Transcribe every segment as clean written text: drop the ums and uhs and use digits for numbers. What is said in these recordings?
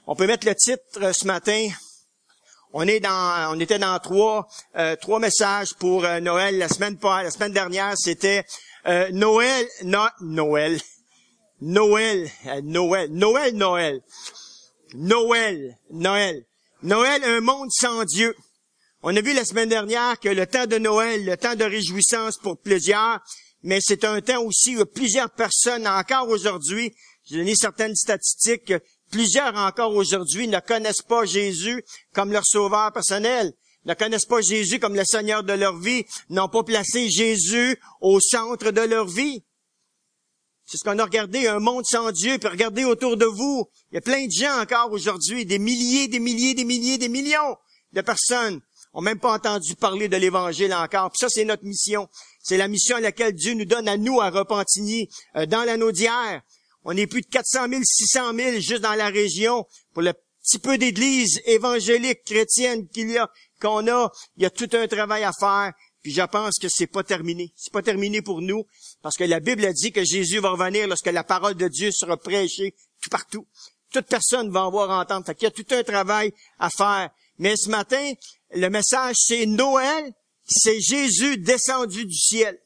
On peut mettre le titre ce matin. On était dans trois messages pour Noël. La semaine dernière, c'était Noël. Noël, un monde sans Dieu. On a vu la semaine dernière que le temps de Noël, le temps de réjouissance pour plusieurs, mais c'est un temps aussi où plusieurs personnes, encore aujourd'hui, j'ai donné certaines statistiques, plusieurs encore aujourd'hui ne connaissent pas Jésus comme leur sauveur personnel, ne connaissent pas Jésus comme le Seigneur de leur vie, n'ont pas placé Jésus au centre de leur vie. C'est ce qu'on a regardé, un monde sans Dieu, puis regardez autour de vous. Il y a plein de gens encore aujourd'hui, des millions de personnes n'ont même pas entendu parler de l'Évangile encore. Puis ça, c'est notre mission. C'est la mission à laquelle Dieu nous donne à nous, à Repentigny, dans l'anneau d'hier. On est plus de 400 000, 600 000 juste dans la région. Pour le petit peu d'églises évangéliques, chrétiennes qu'on a, il y a tout un travail à faire. Puis je pense que c'est pas terminé. C'est pas terminé pour nous, parce que la Bible a dit que Jésus va revenir lorsque la parole de Dieu sera prêchée tout partout. Toute personne va avoir à entendre. Fait qu'il y a tout un travail à faire. Mais ce matin, le message, c'est Noël, c'est Jésus descendu du ciel.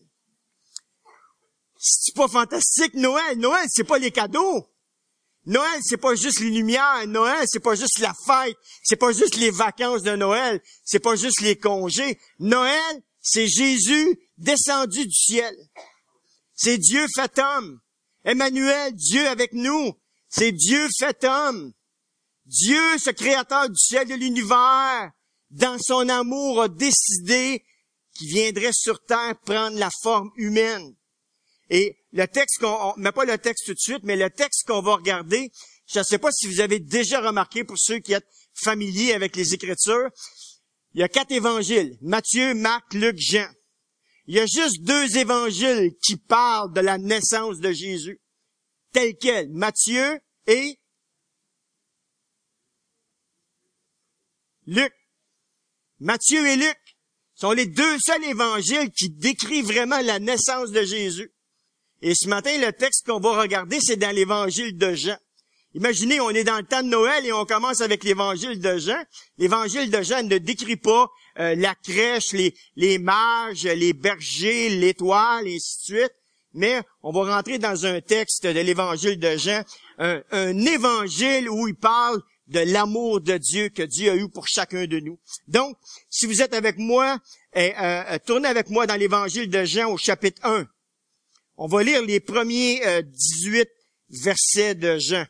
C'est pas fantastique, Noël? Noël, c'est pas les cadeaux. Noël, c'est pas juste les lumières. Noël, c'est pas juste la fête. C'est pas juste les vacances de Noël. C'est pas juste les congés. Noël, c'est Jésus descendu du ciel. C'est Dieu fait homme. Emmanuel, Dieu avec nous. C'est Dieu fait homme. Dieu, ce créateur du ciel et de l'univers, dans son amour, a décidé qu'il viendrait sur terre prendre la forme humaine. Et le texte on met pas le texte tout de suite, mais le texte qu'on va regarder, je ne sais pas si vous avez déjà remarqué, pour ceux qui êtes familiers avec les Écritures, il y a 4 évangiles, Matthieu, Marc, Luc, Jean. Il y a juste 2 évangiles qui parlent de la naissance de Jésus, tel quel, Matthieu et Luc. Matthieu et Luc sont les 2 seuls évangiles qui décrivent vraiment la naissance de Jésus. Et ce matin, le texte qu'on va regarder, c'est dans l'évangile de Jean. Imaginez, on est dans le temps de Noël et on commence avec l'évangile de Jean. L'évangile de Jean ne décrit pas la crèche, les mages, les bergers, l'étoile, et ainsi de suite. Mais on va rentrer dans un texte de l'évangile de Jean, un évangile où il parle de l'amour de Dieu que Dieu a eu pour chacun de nous. Donc, si vous êtes avec moi, tournez avec moi dans l'évangile de Jean au chapitre 1. On va lire les premiers 18 versets de Jean.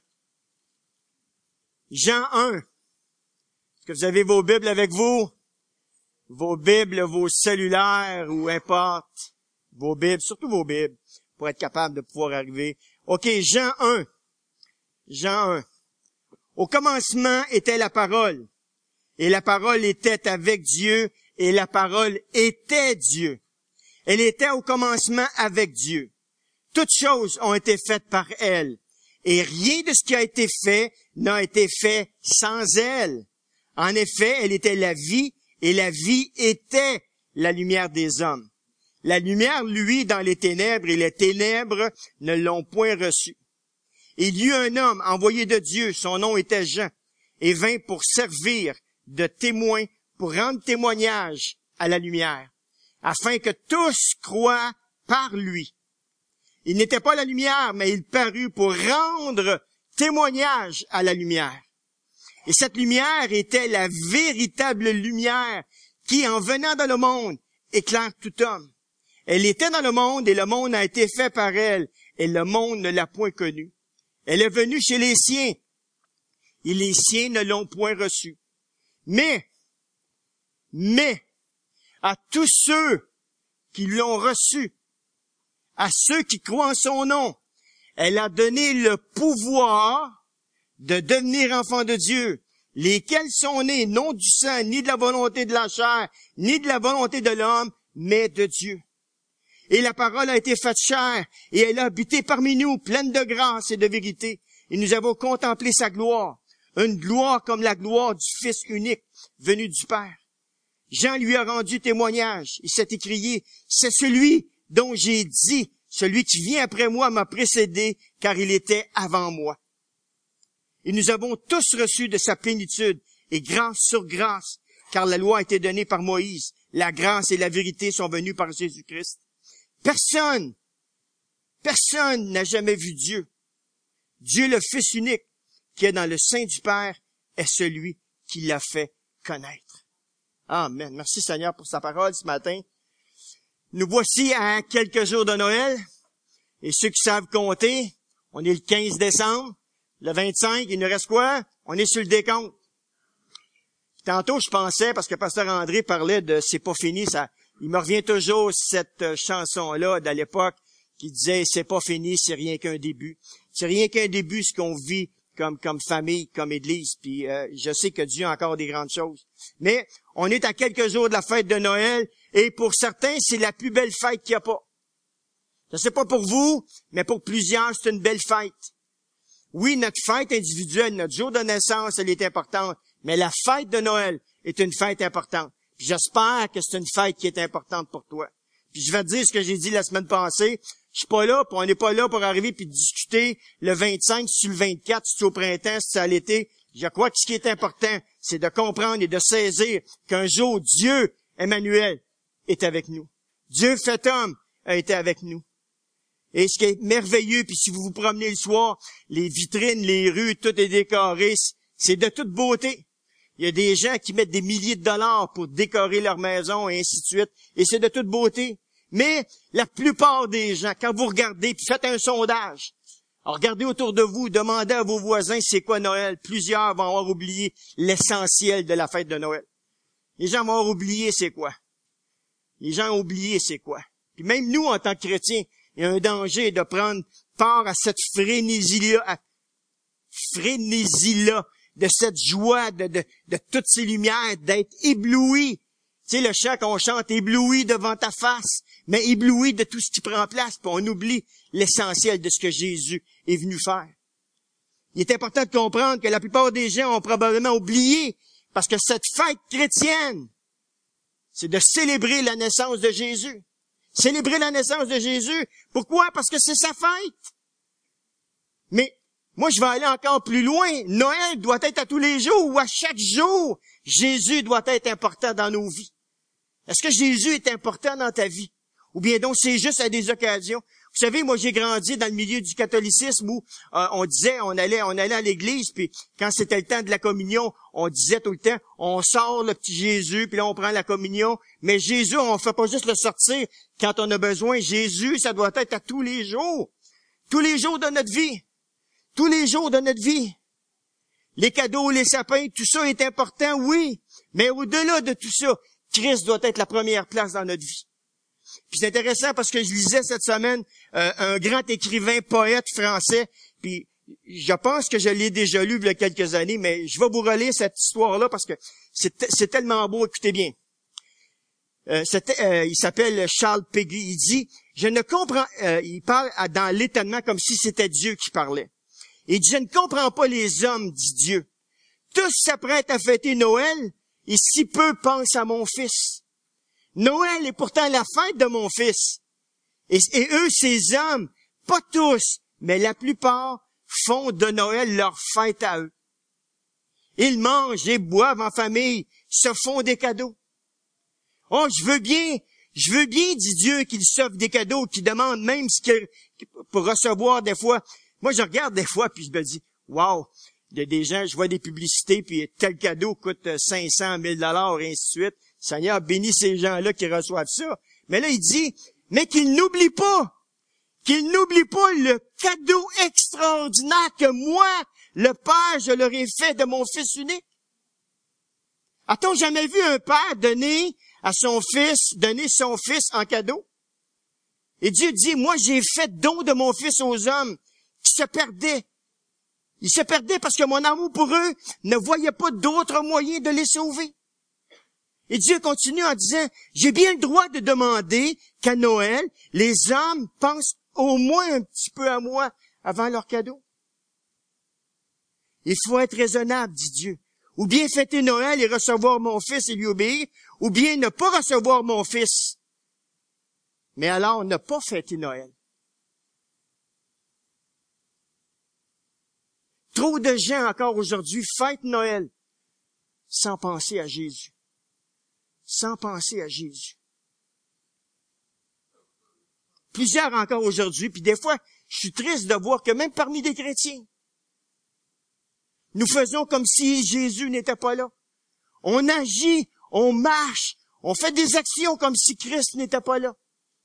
Jean 1. Est-ce que vous avez vos Bibles avec vous? Vos Bibles, vos cellulaires, ou importe. Vos Bibles, surtout vos Bibles, pour être capable de pouvoir arriver. OK, Jean 1. Jean 1. Au commencement était la parole, et la parole était avec Dieu, et la parole était Dieu. Elle était au commencement avec Dieu. Toutes choses ont été faites par elle, et rien de ce qui a été fait n'a été fait sans elle. En effet, elle était la vie, et la vie était la lumière des hommes. La lumière, lui, dans les ténèbres, et les ténèbres ne l'ont point reçue. Il y eut un homme envoyé de Dieu, son nom était Jean, et vint pour servir de témoin, pour rendre témoignage à la lumière, afin que tous croient par lui. Il n'était pas la lumière, mais il parut pour rendre témoignage à la lumière. Et cette lumière était la véritable lumière qui, en venant dans le monde, éclaire tout homme. Elle était dans le monde et le monde a été fait par elle, et le monde ne l'a point connue. Elle est venue chez les siens, et les siens ne l'ont point reçue. Mais, à tous ceux qui l'ont reçue, à ceux qui croient en son nom, elle a donné le pouvoir de devenir enfants de Dieu, lesquels sont nés non du sang, ni de la volonté de la chair, ni de la volonté de l'homme, mais de Dieu. Et la parole a été faite chair, et elle a habité parmi nous, pleine de grâce et de vérité. Et nous avons contemplé sa gloire, une gloire comme la gloire du Fils unique, venu du Père. Jean lui a rendu témoignage, il s'est écrié, c'est celui dont j'ai dit, celui qui vient après moi m'a précédé, car il était avant moi. Et nous avons tous reçu de sa plénitude, et grâce sur grâce, car la loi a été donnée par Moïse. La grâce et la vérité sont venues par Jésus-Christ. Personne n'a jamais vu Dieu. Dieu, le Fils unique, qui est dans le sein du Père, est celui qui l'a fait connaître. Amen. Merci Seigneur pour sa parole ce matin. Nous voici à quelques jours de Noël. Et ceux qui savent compter, on est le 15 décembre, le 25, il nous reste quoi? On est sur le décompte. Tantôt, je pensais, parce que Pasteur André parlait de « C'est pas fini », ça, il me revient toujours cette chanson-là de l'époque qui disait « C'est pas fini, c'est rien qu'un début ». C'est rien qu'un début ce qu'on vit comme famille, comme Église. Puis je sais que Dieu a encore des grandes choses. Mais on est à quelques jours de la fête de Noël, et pour certains, c'est la plus belle fête qu'il n'y a pas. Je ne sais pas pour vous, mais pour plusieurs, c'est une belle fête. Oui, notre fête individuelle, notre jour de naissance, elle est importante, mais la fête de Noël est une fête importante. Puis j'espère que c'est une fête qui est importante pour toi. Puis je vais te dire ce que j'ai dit la semaine passée. Je suis pas là, puis on n'est pas là pour arriver puis discuter le 25, sur le 24, si c'est au printemps, si c'est à l'été. Je crois que ce qui est important, c'est de comprendre et de saisir qu'un jour, Dieu, Emmanuel, est avec nous. Dieu fait homme a été avec nous. Et ce qui est merveilleux, puis si vous vous promenez le soir, les vitrines, les rues, tout est décoré, c'est de toute beauté. Il y a des gens qui mettent des milliers de dollars pour décorer leur maison et ainsi de suite, et c'est de toute beauté. Mais la plupart des gens, quand vous regardez, puis faites un sondage, alors regardez autour de vous, demandez à vos voisins c'est quoi Noël. Plusieurs vont avoir oublié l'essentiel de la fête de Noël. Les gens vont avoir oublié c'est quoi. Les gens ont oublié c'est quoi. Puis même nous, en tant que chrétiens, il y a un danger de prendre part à cette frénésie-là, de cette joie, de toutes ces lumières, d'être ébloui. Tu sais, le chant qu'on chante, ébloui devant ta face, mais ébloui de tout ce qui prend place, puis on oublie l'essentiel de ce que Jésus est venu faire. Il est important de comprendre que la plupart des gens ont probablement oublié, parce que cette fête chrétienne, c'est de célébrer la naissance de Jésus. Célébrer la naissance de Jésus. Pourquoi? Parce que c'est sa fête. Mais moi, je vais aller encore plus loin. Noël doit être à tous les jours ou à chaque jour. Jésus doit être important dans nos vies. Est-ce que Jésus est important dans ta vie? Ou bien donc c'est juste à des occasions? Vous savez, moi j'ai grandi dans le milieu du catholicisme où on disait, on allait à l'église, puis quand c'était le temps de la communion, on disait tout le temps, on sort le petit Jésus, puis là on prend la communion. Mais Jésus, on ne fait pas juste le sortir quand on a besoin. Jésus, ça doit être à tous les jours. Tous les jours de notre vie. Tous les jours de notre vie. Les cadeaux, les sapins, tout ça est important, oui. Mais au-delà de tout ça, Christ doit être la première place dans notre vie. Puis c'est intéressant parce que je lisais cette semaine un grand écrivain, poète français, puis je pense que je l'ai déjà lu il y a quelques années, mais je vais vous relire cette histoire-là parce que c'est tellement beau, écoutez bien. Il s'appelle Charles Péguy. Il dit, je ne comprends, il parle dans l'étonnement comme si c'était Dieu qui parlait. Il dit, je ne comprends pas les hommes, dit Dieu. Tous s'apprêtent à fêter Noël et si peu pensent à mon fils. Noël est pourtant la fête de mon fils. Et eux, ces hommes, pas tous, mais la plupart, font de Noël leur fête à eux. Ils mangent et boivent en famille, se font des cadeaux. Oh, je veux bien, dit Dieu, qu'il s'offre des cadeaux, qu'il demande même ce qu'il pour recevoir des fois. Moi, je regarde des fois, puis je me dis, wow, il y a des gens, je vois des publicités, puis tel cadeau coûte 500 000 $, et ainsi de suite. Seigneur, bénis ces gens-là qui reçoivent ça. Mais là, il dit, mais qu'ils n'oublient pas le cadeau extraordinaire que moi, le Père, je leur ai fait de mon Fils unique. A-t-on jamais vu un père donner son fils en cadeau? Et Dieu dit, moi, j'ai fait don de mon Fils aux hommes qui se perdaient. Ils se perdaient parce que mon amour pour eux ne voyait pas d'autre moyen de les sauver. Et Dieu continue en disant, j'ai bien le droit de demander qu'à Noël, les hommes pensent au moins un petit peu à moi avant leur cadeau. Il faut être raisonnable, dit Dieu. Ou bien fêter Noël et recevoir mon Fils et lui obéir, ou bien ne pas recevoir mon Fils. Mais alors, ne pas fêter Noël. Trop de gens encore aujourd'hui fêtent Noël sans penser à Jésus. Sans penser à Jésus. Plusieurs encore aujourd'hui, puis des fois, je suis triste de voir que même parmi des chrétiens, nous faisons comme si Jésus n'était pas là. On agit, on marche, on fait des actions comme si Christ n'était pas là.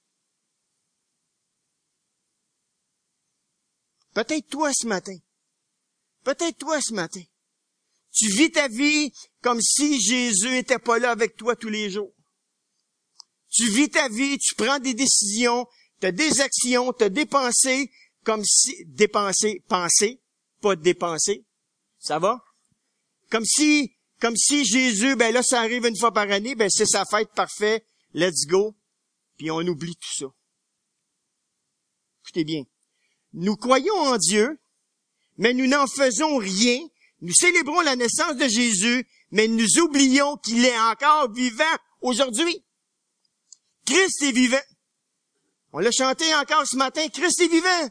Peut-être toi ce matin. Peut-être toi ce matin. Tu vis ta vie comme si Jésus n'était pas là avec toi tous les jours. Tu vis ta vie, tu prends des décisions, tu as des actions, tu as des pensées, comme si, penser, pas dépenser. Ça va? Comme si Jésus, ben là, ça arrive une fois par année, ben c'est sa fête, parfait, let's go. Puis on oublie tout ça. Écoutez bien. Nous croyons en Dieu, mais nous n'en faisons rien. Nous célébrons la naissance de Jésus, mais nous oublions qu'il est encore vivant aujourd'hui. Christ est vivant. On l'a chanté encore ce matin, Christ est vivant.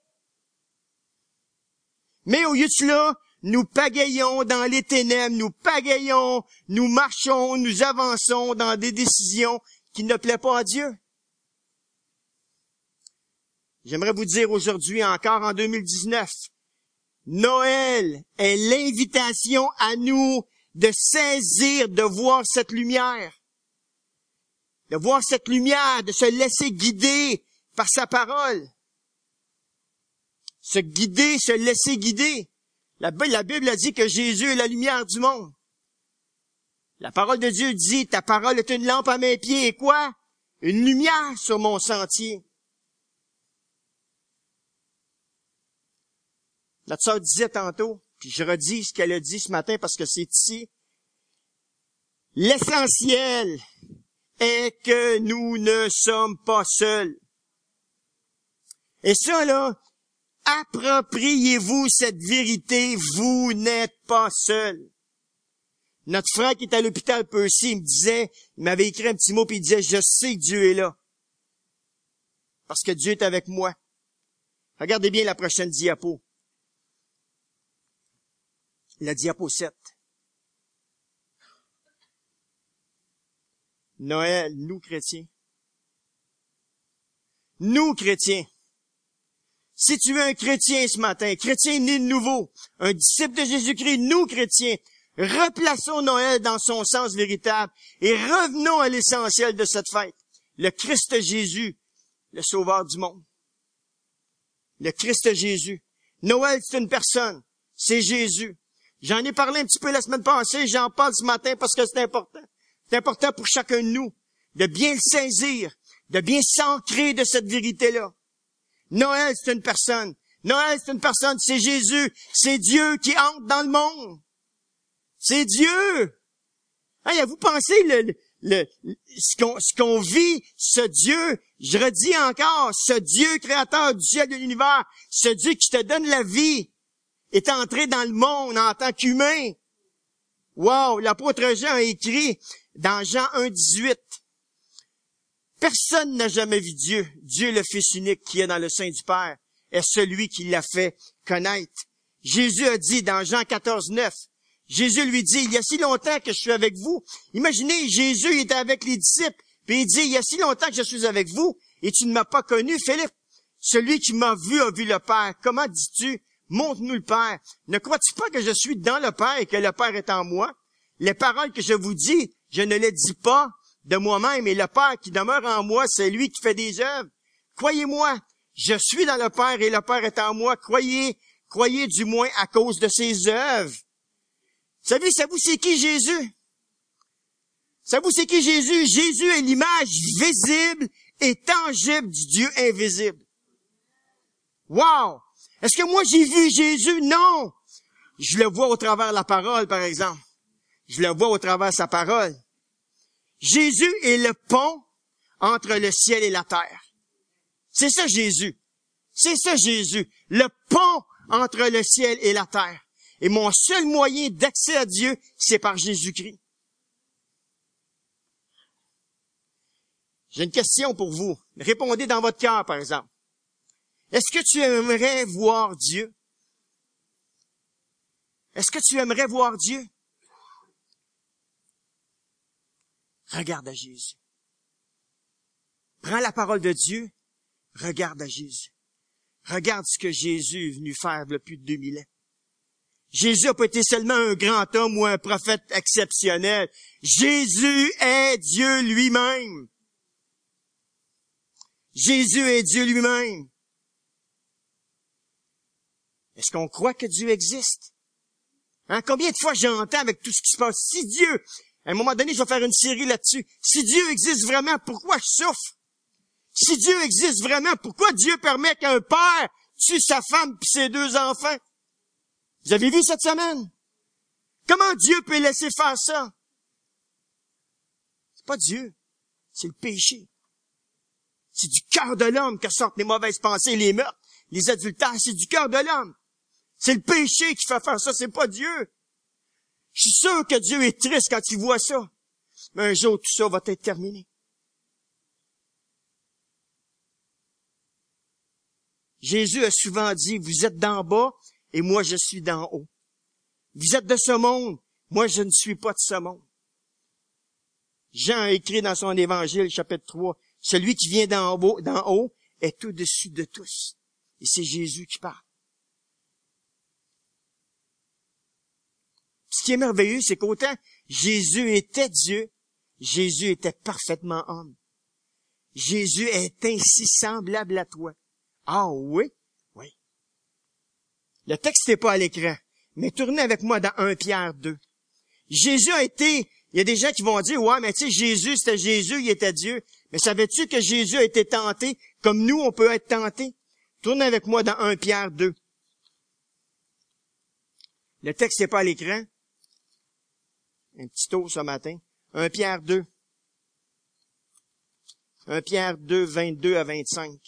Mais au lieu de cela, nous pagayons dans les ténèbres, nous pagayons, nous marchons, nous avançons dans des décisions qui ne plaisent pas à Dieu. J'aimerais vous dire aujourd'hui, encore en 2019, Noël est l'invitation à nous de saisir, de voir cette lumière. De voir cette lumière, de se laisser guider par sa parole. Se guider, se laisser guider. La Bible a dit que Jésus est la lumière du monde. La parole de Dieu dit, ta parole est une lampe à mes pieds et quoi? Une lumière sur mon sentier. Notre sœur disait tantôt, puis je redis ce qu'elle a dit ce matin parce que c'est ici. L'essentiel est que nous ne sommes pas seuls. Et ça, là, appropriez-vous cette vérité, vous n'êtes pas seuls. Notre frère qui est à l'hôpital Percy, il m'avait écrit un petit mot puis il disait, je sais que Dieu est là. Parce que Dieu est avec moi. Regardez bien la prochaine diapo. La diapo 7. Noël, nous chrétiens. Nous chrétiens. Si tu es un chrétien ce matin, chrétien né de nouveau, un disciple de Jésus-Christ, nous chrétiens, replaçons Noël dans son sens véritable et revenons à l'essentiel de cette fête. Le Christ Jésus, le Sauveur du monde. Le Christ Jésus. Noël, c'est une personne. C'est Jésus. J'en ai parlé un petit peu la semaine passée, j'en parle ce matin parce que c'est important. C'est important pour chacun de nous de bien le saisir, de bien s'ancrer de cette vérité-là. Noël, c'est une personne. Noël, c'est une personne, c'est Jésus. C'est Dieu qui entre dans le monde. C'est Dieu. Hey, avez-vous pensé ce qu'on vit, ce Dieu, je redis encore, ce Dieu créateur du ciel et de l'univers, ce Dieu qui te donne la vie, est entré dans le monde en tant qu'humain. Wow, l'apôtre Jean a écrit dans Jean 1,18. Personne n'a jamais vu Dieu. Dieu, le Fils unique qui est dans le sein du Père, est celui qui l'a fait connaître. Jésus a dit dans Jean 14,9, Jésus lui dit, il y a si longtemps que je suis avec vous. Imaginez, Jésus était avec les disciples, puis il dit, il y a si longtemps que je suis avec vous, et tu ne m'as pas connu, Philippe. Celui qui m'a vu a vu le Père. Comment dis-tu? Montre-nous le Père. Ne crois-tu pas que je suis dans le Père et que le Père est en moi? Les paroles que je vous dis, je ne les dis pas de moi-même, et le Père qui demeure en moi, c'est lui qui fait des œuvres. Croyez-moi, je suis dans le Père et le Père est en moi. Croyez du moins à cause de ses œuvres. Savez, c'est qui Jésus? Savez-vous c'est qui Jésus? Jésus est l'image visible et tangible du Dieu invisible. Wow! Est-ce que moi j'ai vu Jésus? Non! Je le vois au travers de la parole, par exemple. Je le vois au travers de sa parole. Jésus est le pont entre le ciel et la terre. C'est ça Jésus. C'est ça Jésus. Le pont entre le ciel et la terre. Et mon seul moyen d'accès à Dieu, c'est par Jésus-Christ. J'ai une question pour vous. Répondez dans votre cœur, par exemple. Est-ce que tu aimerais voir Dieu? Est-ce que tu aimerais voir Dieu? Regarde à Jésus. Prends la parole de Dieu, regarde à Jésus. Regarde ce que Jésus est venu faire il y a plus de 2000 ans. Jésus n'a pas été seulement un grand homme ou un prophète exceptionnel. Jésus est Dieu lui-même. Jésus est Dieu lui-même. Est-ce qu'on croit que Dieu existe? Hein? Combien de fois j'entends avec tout ce qui se passe? Si Dieu, à un moment donné, je vais faire une série là-dessus. Si Dieu existe vraiment, pourquoi je souffre? Si Dieu existe vraiment, pourquoi Dieu permet qu'un père tue sa femme et ses 2 enfants? Vous avez vu cette semaine? Comment Dieu peut laisser faire ça? C'est pas Dieu, c'est le péché. C'est du cœur de l'homme que sortent les mauvaises pensées, les meurtres, les adultères. C'est du cœur de l'homme. C'est le péché qui fait faire ça, c'est pas Dieu. Je suis sûr que Dieu est triste quand il voit ça. Mais un jour, tout ça va être terminé. Jésus a souvent dit, vous êtes d'en bas et moi je suis d'en haut. Vous êtes de ce monde, moi je ne suis pas de ce monde. Jean a écrit dans son évangile, chapitre 3, celui qui vient d'en haut est au-dessus de tous. Et c'est Jésus qui parle. Ce qui est merveilleux, c'est qu'autant Jésus était Dieu, Jésus était parfaitement homme. Jésus est ainsi semblable à toi. Ah oui? Oui. Le texte n'est pas à l'écran, mais tournez avec moi dans 1 Pierre 2. Jésus a été, il y a des gens qui vont dire, ouais, mais tu sais, Jésus, c'était Jésus, il était Dieu. Mais savais-tu que Jésus a été tenté comme nous, on peut être tenté? Tournez avec moi dans 1 Pierre 2. Le texte n'est pas à l'écran. Un petit tour ce matin. 1 Pierre 2. 1 Pierre 2, 22 à 25.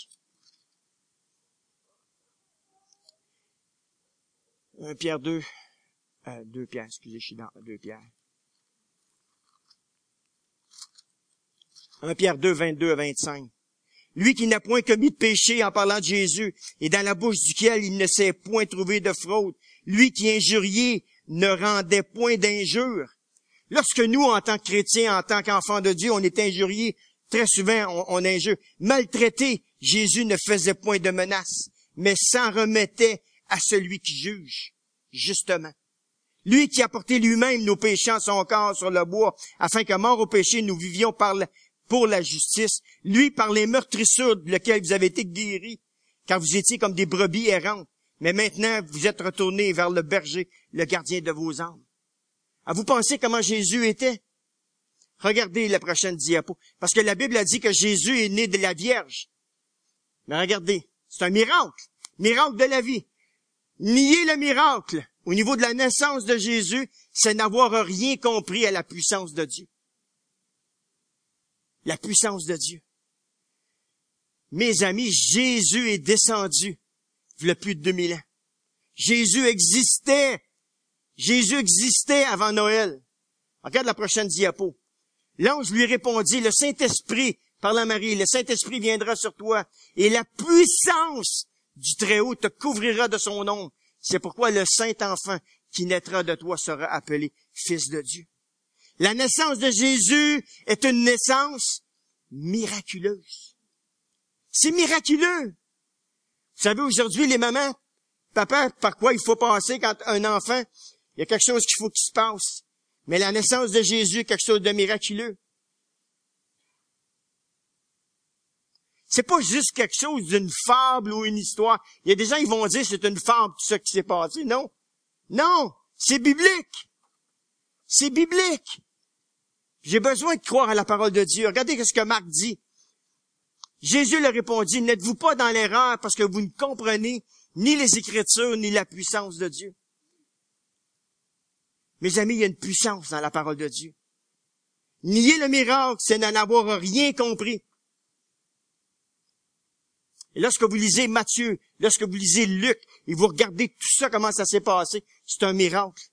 1 Pierre 2, 2 Pierre, excusez, je suis dans 2 Pierre. 1 Pierre 2, 22 à 25. Lui qui n'a point commis de péché en parlant de Jésus, et dans la bouche duquel il ne s'est point trouvé de fraude. Lui qui injuriait ne rendait point d'injure. Lorsque nous, en tant que chrétiens, en tant qu'enfants de Dieu, on est injuriés, très souvent on injure. Maltraité, Jésus ne faisait point de menaces, mais s'en remettait à celui qui juge, justement. Lui qui a porté lui-même nos péchés en son corps sur le bois, afin que mort au péché, nous vivions pour la justice. Lui, par les meurtrissures de lesquelles vous avez été guéris, car vous étiez comme des brebis errantes. Mais maintenant, vous êtes retournés vers le berger, le gardien de vos âmes. À vous penser comment Jésus était? Regardez la prochaine diapo. Parce que la Bible a dit que Jésus est né de la Vierge. Mais regardez, c'est un miracle. Miracle de la vie. Nier le miracle au niveau de la naissance de Jésus, c'est n'avoir rien compris à la puissance de Dieu. La puissance de Dieu. Mes amis, Jésus est descendu il y a plus de 2000 ans. Jésus existait. Jésus existait avant Noël. Regarde la prochaine diapo. L'ange lui répondit, le Saint-Esprit, par la Marie, le Saint-Esprit viendra sur toi et la puissance du Très-Haut te couvrira de son ombre. C'est pourquoi le Saint-Enfant qui naîtra de toi sera appelé Fils de Dieu. La naissance de Jésus est une naissance miraculeuse. C'est miraculeux. Vous savez, aujourd'hui, les mamans, papa, par quoi il faut passer quand un enfant, il y a quelque chose qu'il faut qu'il se passe. Mais la naissance de Jésus est quelque chose de miraculeux. C'est pas juste quelque chose d'une fable ou une histoire. Il y a des gens qui vont dire c'est une fable tout ça qui s'est passé. Non. Non. C'est biblique. C'est biblique. J'ai besoin de croire à la parole de Dieu. Regardez ce que Marc dit. Jésus leur répondit, n'êtes-vous pas dans l'erreur parce que vous ne comprenez ni les Écritures ni la puissance de Dieu? Mes amis, il y a une puissance dans la parole de Dieu. Nier le miracle, c'est n'en avoir rien compris. Et lorsque vous lisez Matthieu, lorsque vous lisez Luc, et vous regardez tout ça, comment ça s'est passé, c'est un miracle.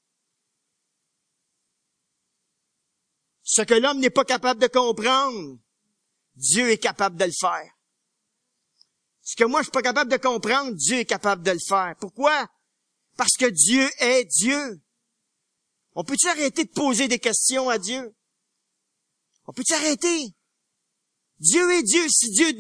Ce que l'homme n'est pas capable de comprendre, Dieu est capable de le faire. Ce que moi je suis pas capable de comprendre, Dieu est capable de le faire. Pourquoi? Parce que Dieu est Dieu. On peut-tu arrêter de poser des questions à Dieu? On peut-tu arrêter? Dieu est Dieu. Si Dieu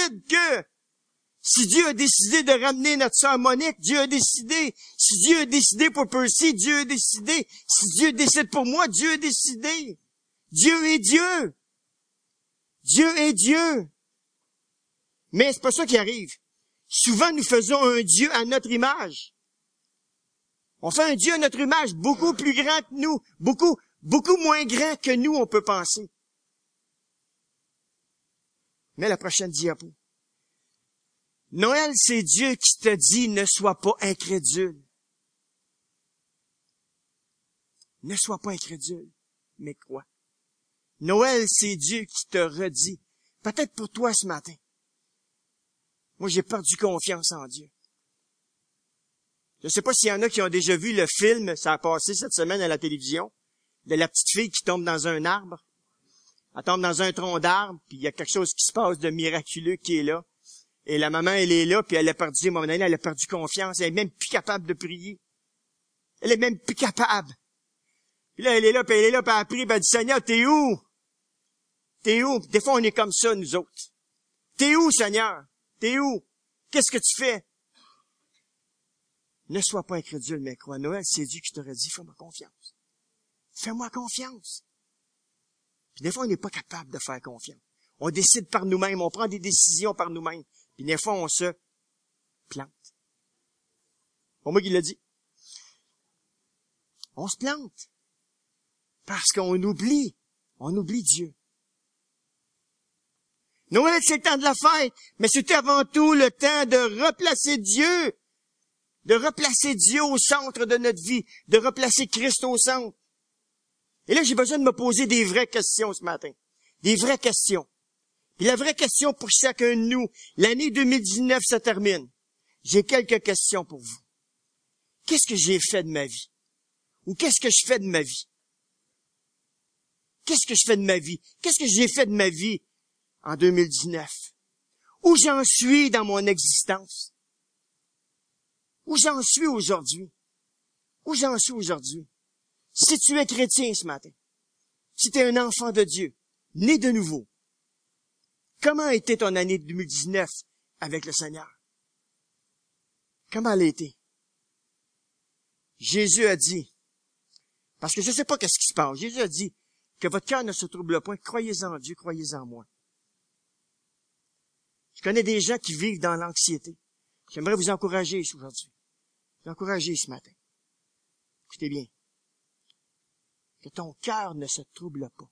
a décidé de ramener notre sœur Monique, Dieu a décidé. Si Dieu a décidé pour Percy, Dieu a décidé. Si Dieu décide pour moi, Dieu a décidé. Dieu est Dieu. Dieu est Dieu. Mais c'est pas ça qui arrive. Souvent, nous faisons un Dieu à notre image. On fait un Dieu à notre image, beaucoup plus grand que nous, beaucoup moins grand que nous, on peut penser. Mais la prochaine diapo. Noël, c'est Dieu qui te dit, ne sois pas incrédule. Ne sois pas incrédule, mais crois. Noël, c'est Dieu qui te redit. Peut-être pour toi ce matin. Moi, j'ai perdu confiance en Dieu. Je ne sais pas s'il y en a qui ont déjà vu le film, ça a passé cette semaine à la télévision, de la petite fille qui tombe dans un arbre. Elle tombe dans un tronc d'arbre, puis il y a quelque chose qui se passe de miraculeux qui est là. Et la maman, elle est là, puis elle a perdu, à un moment donné, elle a perdu confiance. Elle est même plus capable de prier. Elle est même plus capable. Puis là, elle est là, puis elle a pris, puis elle dit, Seigneur, t'es où? T'es où? Des fois, on est comme ça, nous autres. T'es où, Seigneur? T'es où? Qu'est-ce que tu fais? Ne sois pas incrédule, mais crois. Noël, c'est Dieu qui t'aurait dit, fais-moi confiance. Fais-moi confiance. Puis des fois, on n'est pas capable de faire confiance. On décide par nous-mêmes, on prend des décisions par nous-mêmes. Puis des fois, on se plante. Pour moi qui l'a dit. On se plante. Parce qu'on oublie Dieu. Noël, c'est le temps de la fête, mais c'était avant tout le temps de replacer Dieu. De replacer Dieu au centre de notre vie. De replacer Christ au centre. Et là, j'ai besoin de me poser des vraies questions ce matin. Des vraies questions. Puis la vraie question pour chacun de nous, l'année 2019 se termine. J'ai quelques questions pour vous. Qu'est-ce que j'ai fait de ma vie? Ou qu'est-ce que je fais de ma vie? Qu'est-ce que je fais de ma vie? Qu'est-ce que j'ai fait de ma vie en 2019? Où j'en suis dans mon existence? Où j'en suis aujourd'hui? Où j'en suis aujourd'hui? Si tu es chrétien ce matin, si tu es un enfant de Dieu, né de nouveau, comment a été ton année 2019 avec le Seigneur? Comment elle a été? Jésus a dit, parce que je ne sais pas qu'est-ce qui se passe, Jésus a dit que votre cœur ne se trouble point, croyez en Dieu, croyez en moi. Je connais des gens qui vivent dans l'anxiété. J'aimerais vous encourager aujourd'hui. Vous encourager ce matin. Écoutez bien. Que ton cœur ne se trouble pas.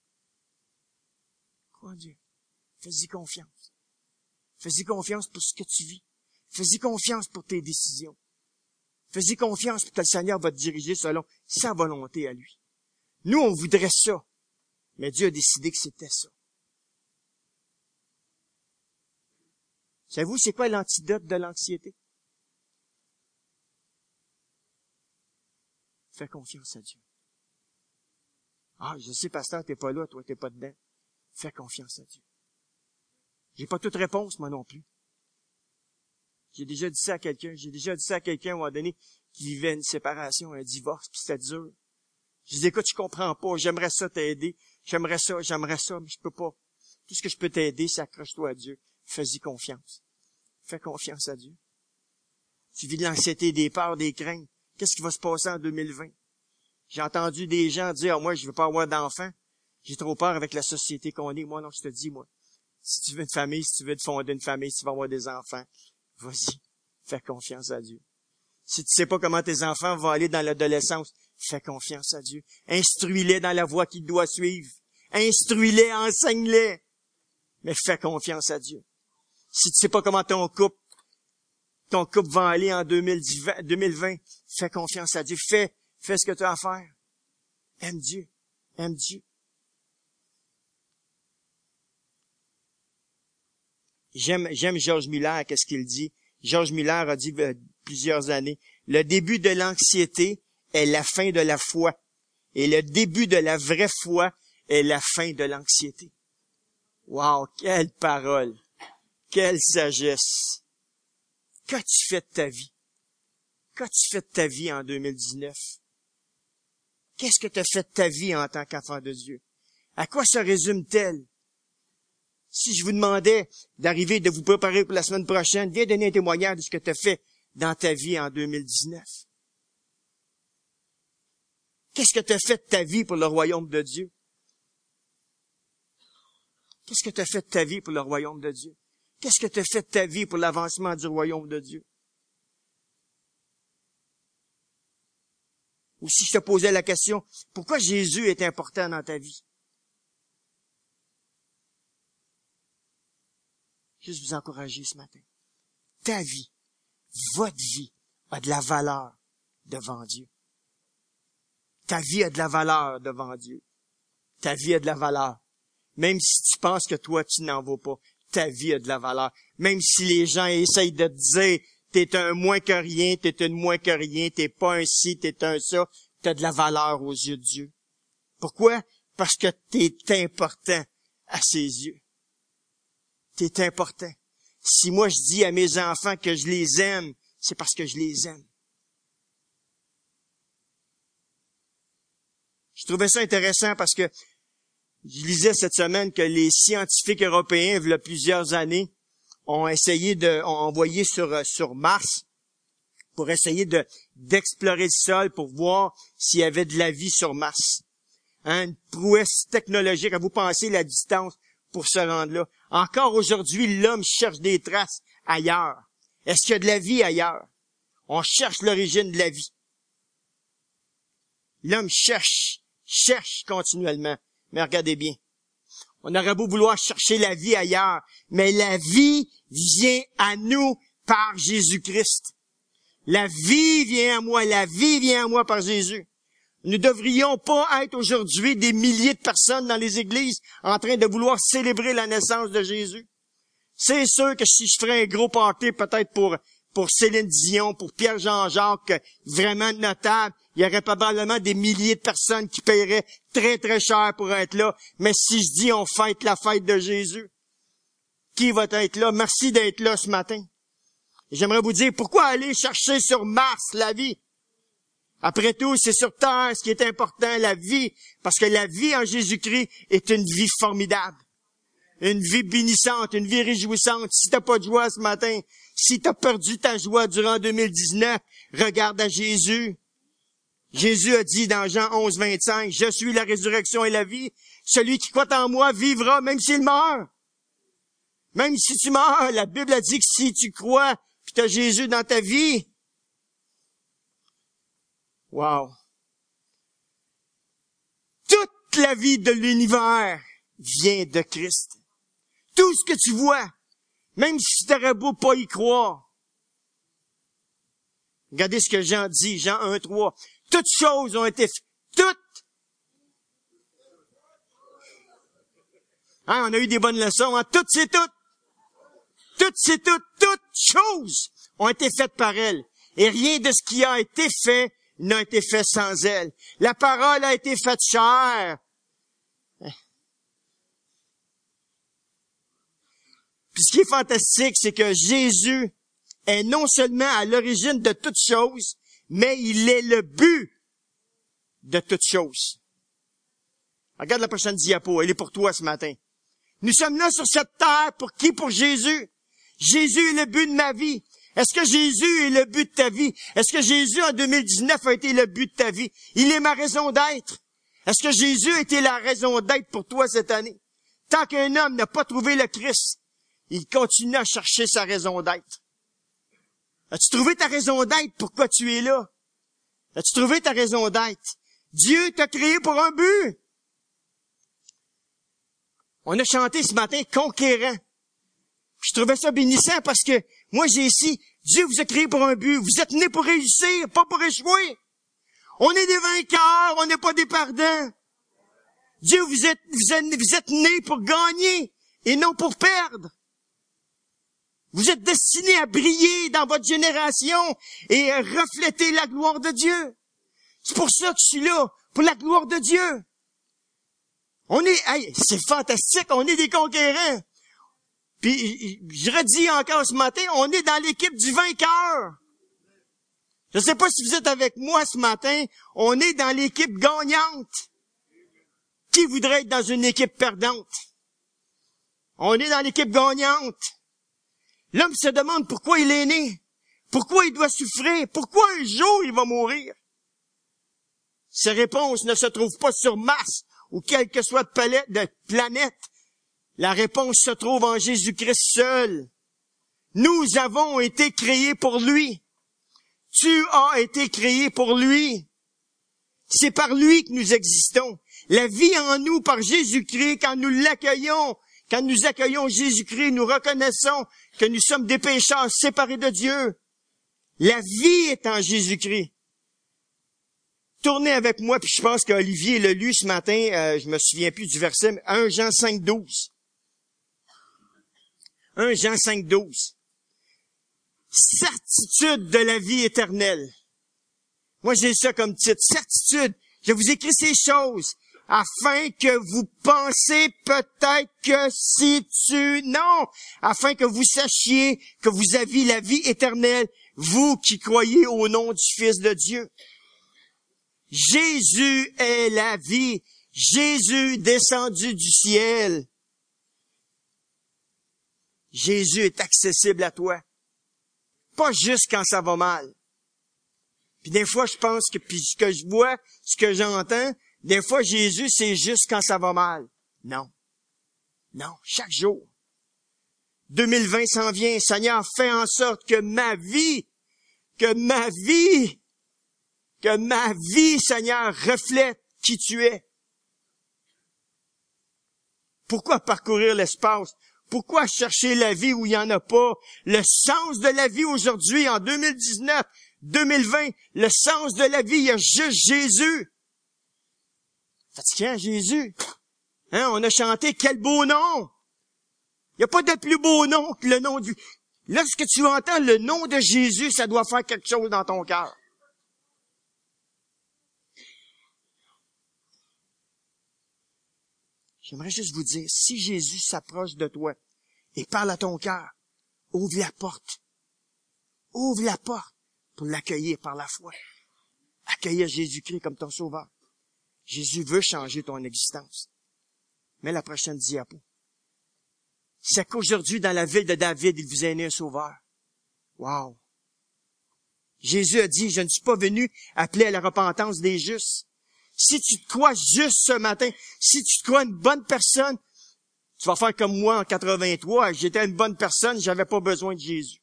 Crois en Dieu. Fais-y confiance. Fais-y confiance pour ce que tu vis. Fais-y confiance pour tes décisions. Fais-y confiance pour que le Seigneur va te diriger selon sa volonté à lui. Nous, on voudrait ça. Mais Dieu a décidé que c'était ça. Savez-vous, c'est quoi l'antidote de l'anxiété? Fais confiance à Dieu. Ah, je sais, pasteur, t'es pas là, toi, t'es pas dedans. Fais confiance à Dieu. J'ai pas toute réponse, moi non plus. J'ai déjà dit ça à quelqu'un à un moment donné qui vivait une séparation, un divorce, puis c'était dur. Je dis, écoute, je comprends pas, j'aimerais ça t'aider, j'aimerais ça, mais je peux pas. Tout ce que je peux t'aider, c'est accroche-toi à Dieu. Fais-y confiance. Fais confiance à Dieu. Tu vis de l'anxiété, des peurs, des craintes. Qu'est-ce qui va se passer en 2020? J'ai entendu des gens dire, moi, je veux pas avoir d'enfants. J'ai trop peur avec la société qu'on est. Moi, non, je te dis, moi. Si tu veux une famille, si tu veux te fonder une famille, si tu vas avoir des enfants, vas-y. Fais confiance à Dieu. Si tu sais pas comment tes enfants vont aller dans l'adolescence, fais confiance à Dieu. Instruis-les dans la voie qu'ils doivent suivre. Instruis-les, enseigne-les. Mais fais confiance à Dieu. Si tu sais pas comment ton couple va aller en 2020, fais confiance à Dieu. Fais ce que tu as à faire. Aime Dieu. Aime Dieu. J'aime George Miller, qu'est-ce qu'il dit? George Miller a dit plusieurs années, le début de l'anxiété est la fin de la foi. Et le début de la vraie foi est la fin de l'anxiété. Wow, quelle parole! Quelle sagesse! Qu'as-tu fait de ta vie? Qu'as-tu fait de ta vie en 2019? Qu'est-ce que tu as fait de ta vie en tant qu'enfant de Dieu? À quoi se résume-t-elle? Si je vous demandais d'arriver, de vous préparer pour la semaine prochaine, viens donner un témoignage de ce que tu as fait dans ta vie en 2019. Qu'est-ce que tu as fait de ta vie pour le royaume de Dieu? Qu'est-ce que tu as fait de ta vie pour le royaume de Dieu? Qu'est-ce que tu as fait de ta vie pour l'avancement du royaume de Dieu? Ou si je te posais la question, pourquoi Jésus est important dans ta vie? Juste vous encourager ce matin. Ta vie, votre vie, a de la valeur devant Dieu. Ta vie a de la valeur devant Dieu. Ta vie a de la valeur. Même si tu penses que toi, tu n'en vaux pas, ta vie a de la valeur. Même si les gens essayent de te dire, t'es un moins que rien, t'es une moins que rien, t'es pas un ci, t'es un ça, t'as de la valeur aux yeux de Dieu. Pourquoi? Parce que t'es important à ses yeux. T'es important. Si moi je dis à mes enfants que je les aime, c'est parce que je les aime. Je trouvais ça intéressant parce que je lisais cette semaine que les scientifiques européens, il y a plusieurs années, ont envoyé sur Mars pour essayer d'explorer le sol pour voir s'il y avait de la vie sur Mars. Une prouesse technologique, à vous penser la distance pour se rendre là. Encore aujourd'hui, l'homme cherche des traces ailleurs. Est-ce qu'il y a de la vie ailleurs? On cherche l'origine de la vie. L'homme cherche continuellement. Mais regardez bien. On aurait beau vouloir chercher la vie ailleurs, mais la vie vient à nous par Jésus-Christ. La vie vient à moi par Jésus. Nous ne devrions pas être aujourd'hui des milliers de personnes dans les églises en train de vouloir célébrer la naissance de Jésus. C'est sûr que si je ferais un gros party peut-être pour Céline Dion, pour Pierre-Jean Jacques, vraiment notable, il y aurait probablement des milliers de personnes qui paieraient très très cher pour être là. Mais si je dis on fête la fête de Jésus, qui va être là? Merci d'être là ce matin. J'aimerais vous dire, pourquoi aller chercher sur Mars la vie? Après tout, c'est sur terre ce qui est important, la vie, parce que la vie en Jésus-Christ est une vie formidable, une vie bénissante, une vie réjouissante. Si t'as pas de joie ce matin, si t'as perdu ta joie durant 2019, regarde à Jésus. Jésus a dit dans Jean 11, 25, « Je suis la résurrection et la vie. Celui qui croit en moi vivra même s'il meurt. » Même si tu meurs, la Bible a dit que si tu crois, puis tu as Jésus dans ta vie, wow! Toute la vie de l'univers vient de Christ. Tout ce que tu vois, même si tu n'aurais beau pas y croire. Regardez ce que Jean dit, Jean 1, 3. Toutes choses ont été faites. Toutes! On a eu des bonnes leçons, hein? Toutes c'est toutes. Toutes c'est toutes. Toutes choses ont été faites par elle. Et rien de ce qui a été fait n'a été fait sans elle. La parole a été faite chair. Puis ce qui est fantastique, c'est que Jésus est non seulement à l'origine de toutes choses, mais il est le but de toutes choses. Regarde la prochaine diapo, elle est pour toi ce matin. Nous sommes là sur cette terre pour qui? Pour Jésus. Jésus est le but de ma vie. Est-ce que Jésus est le but de ta vie? Est-ce que Jésus en 2019 a été le but de ta vie? Il est ma raison d'être. Est-ce que Jésus a été la raison d'être pour toi cette année? Tant qu'un homme n'a pas trouvé le Christ, il continue à chercher sa raison d'être. As-tu trouvé ta raison d'être? Pourquoi tu es là? As-tu trouvé ta raison d'être? Dieu t'a créé pour un but. On a chanté ce matin « Conquérant ». Je trouvais ça bénissant parce que moi j'ai ici, Dieu vous a créé pour un but. Vous êtes nés pour réussir, pas pour échouer. On est des vainqueurs, on n'est pas des perdants. Dieu, vous êtes nés pour gagner et non pour perdre. Vous êtes destinés à briller dans votre génération et à refléter la gloire de Dieu. C'est pour ça que je suis là, pour la gloire de Dieu. C'est fantastique, on est des conquérants. Puis, je redis encore ce matin, on est dans l'équipe du vainqueur. Je ne sais pas si vous êtes avec moi ce matin. On est dans l'équipe gagnante. Qui voudrait être dans une équipe perdante? On est dans l'équipe gagnante. L'homme se demande pourquoi il est né. Pourquoi il doit souffrir? Pourquoi un jour il va mourir? Ces réponses ne se trouvent pas sur Mars ou quelle que soit de planète. La réponse se trouve en Jésus-Christ seul. Nous avons été créés pour lui. Tu as été créé pour lui. C'est par lui que nous existons. La vie en nous par Jésus-Christ, quand nous l'accueillons, quand nous accueillons Jésus-Christ, nous reconnaissons que nous sommes des pécheurs séparés de Dieu. La vie est en Jésus-Christ. Tournez avec moi, puis je pense qu'Olivier l'a lu ce matin, je me souviens plus du verset, 1 Jean 5,12. 1 Jean 5,12. Certitude de la vie éternelle. Moi, j'ai ça comme titre. Certitude. Je vous écris ces choses afin que vous pensez peut-être que si tu... Non! Afin que vous sachiez que vous avez la vie éternelle, vous qui croyez au nom du Fils de Dieu. Jésus est la vie. Jésus descendu du ciel. Jésus est accessible à toi. Pas juste quand ça va mal. Puis des fois, je pense que, puis ce que je vois, ce que j'entends, des fois, Jésus, c'est juste quand ça va mal. Non. Non, chaque jour. 2020 s'en vient. Seigneur, fais en sorte que ma vie, Seigneur, reflète qui tu es. Pourquoi parcourir l'espace? Pourquoi chercher la vie où il n'y en a pas? Le sens de la vie aujourd'hui, en 2019, 2020, le sens de la vie, il y a juste Jésus. Fatiguant, Jésus. Hein, on a chanté « Quel beau nom! » Il n'y a pas de plus beau nom que le nom du... Lorsque tu entends le nom de Jésus, ça doit faire quelque chose dans ton cœur. J'aimerais juste vous dire, si Jésus s'approche de toi et parle à ton cœur, ouvre la porte. Ouvre la porte pour l'accueillir par la foi. Accueillir Jésus-Christ comme ton sauveur. Jésus veut changer ton existence. Mais la prochaine diapo. C'est qu'aujourd'hui, dans la ville de David, il vous est né un sauveur. Wow! Jésus a dit, je ne suis pas venu appeler à la repentance des justes. Si tu te crois juste ce matin, si tu te crois une bonne personne, tu vas faire comme moi en 83. J'étais une bonne personne, j'avais pas besoin de Jésus.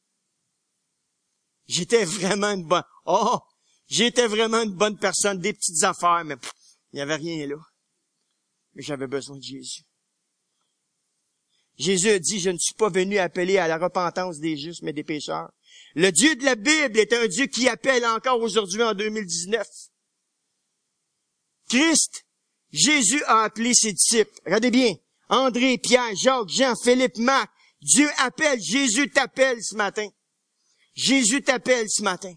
J'étais vraiment une bonne personne, des petites affaires, mais il n'y avait rien là. Mais j'avais besoin de Jésus. Jésus a dit, je ne suis pas venu appeler à la repentance des justes, mais des pécheurs. Le Dieu de la Bible est un Dieu qui appelle encore aujourd'hui en 2019. Christ, Jésus a appelé ses disciples. Regardez bien. André, Pierre, Jacques, Jean, Philippe, Marc. Dieu appelle. Jésus t'appelle ce matin. Jésus t'appelle ce matin.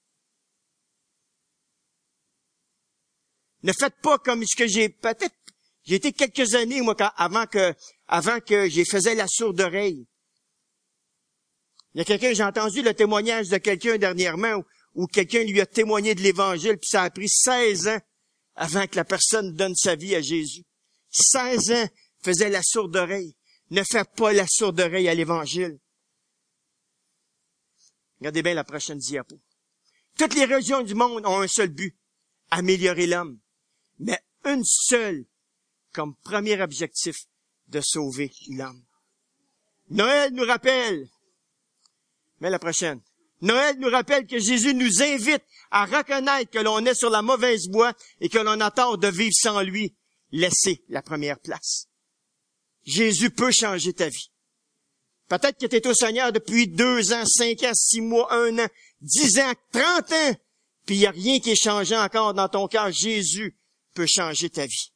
Ne faites pas comme ce que j'ai été quelques années, moi, avant que j'ai faisais la sourde oreille. Il y a j'ai entendu le témoignage de quelqu'un dernièrement où quelqu'un lui a témoigné de l'Évangile, puis ça a pris 16 ans avant que la personne donne sa vie à Jésus. 16 ans faisait la sourde oreille. Ne fais pas la sourde oreille à l'Évangile. Regardez bien la prochaine diapo. Toutes les religions du monde ont un seul but, améliorer l'homme. Mais une seule comme premier objectif, de sauver l'homme. Noël nous rappelle, mais la prochaine, Noël nous rappelle que Jésus nous invite à reconnaître que l'on est sur la mauvaise voie et que l'on a tort de vivre sans lui. Laissez la première place. Jésus peut changer ta vie. Peut-être que tu es au Seigneur depuis 2 ans, 5 ans, 6 mois, 1 an, 10 ans, 30 ans, puis il n'y a rien qui est changé encore dans ton cœur. Jésus peut changer ta vie.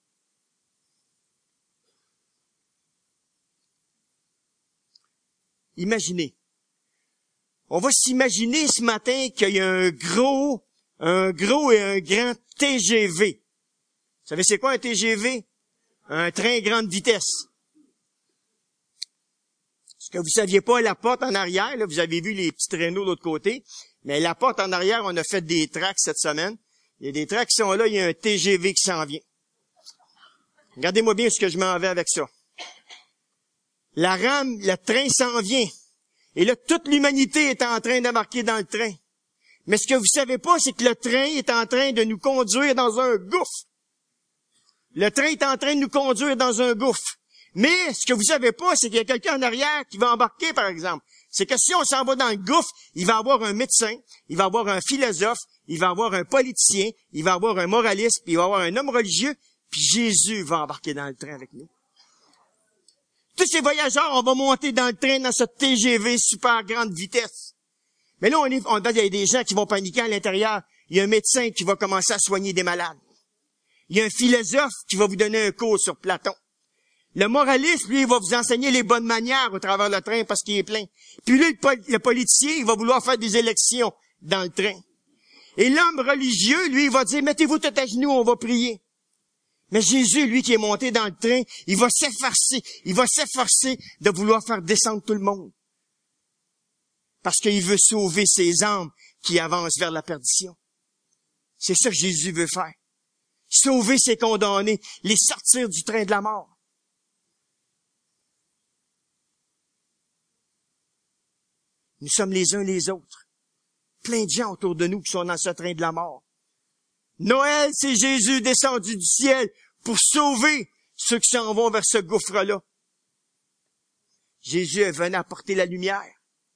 Imaginez. On va s'imaginer ce matin qu'il y a un gros et un grand TGV. Vous savez c'est quoi un TGV? Un train grande vitesse. Ce que vous saviez pas, la porte en arrière, là, vous avez vu les petits traîneaux de l'autre côté, Mais la porte en arrière, on a fait des tracts cette semaine. Il y a des tracts qui sont là, il y a un TGV qui s'en vient. Regardez-moi bien ce que je m'en vais avec ça. La rame, le train s'en vient. Et là, toute l'humanité est en train d'embarquer dans le train. Mais ce que vous savez pas, c'est que le train est en train de nous conduire dans un gouffre. Le train est en train de nous conduire dans un gouffre. Mais ce que vous savez pas, c'est qu'il y a quelqu'un en arrière qui va embarquer, par exemple. C'est que si on s'en va dans le gouffre, il va y avoir un médecin, il va y avoir un philosophe, il va y avoir un politicien, il va y avoir un moraliste, puis il va y avoir un homme religieux, puis Jésus va embarquer dans le train avec nous. Tous ces voyageurs, on va monter dans le train, dans ce TGV super grande vitesse. Mais là, il y a des gens qui vont paniquer à l'intérieur. Il y a un médecin qui va commencer à soigner des malades. Il y a un philosophe qui va vous donner un cours sur Platon. Le moraliste, lui, il va vous enseigner les bonnes manières au travers le train parce qu'il est plein. Puis lui, le politicien, il va vouloir faire des élections dans le train. Et l'homme religieux, lui, il va dire, mettez-vous tout à genoux, on va prier. Mais Jésus, lui, qui est monté dans le train, il va s'efforcer de vouloir faire descendre tout le monde. Parce qu'il veut sauver ses âmes qui avancent vers la perdition. C'est ça que Jésus veut faire. Sauver ses condamnés, les sortir du train de la mort. Nous sommes les uns les autres. Plein de gens autour de nous qui sont dans ce train de la mort. Noël, c'est Jésus descendu du ciel pour sauver ceux qui s'en vont vers ce gouffre-là. Jésus est venu apporter la lumière.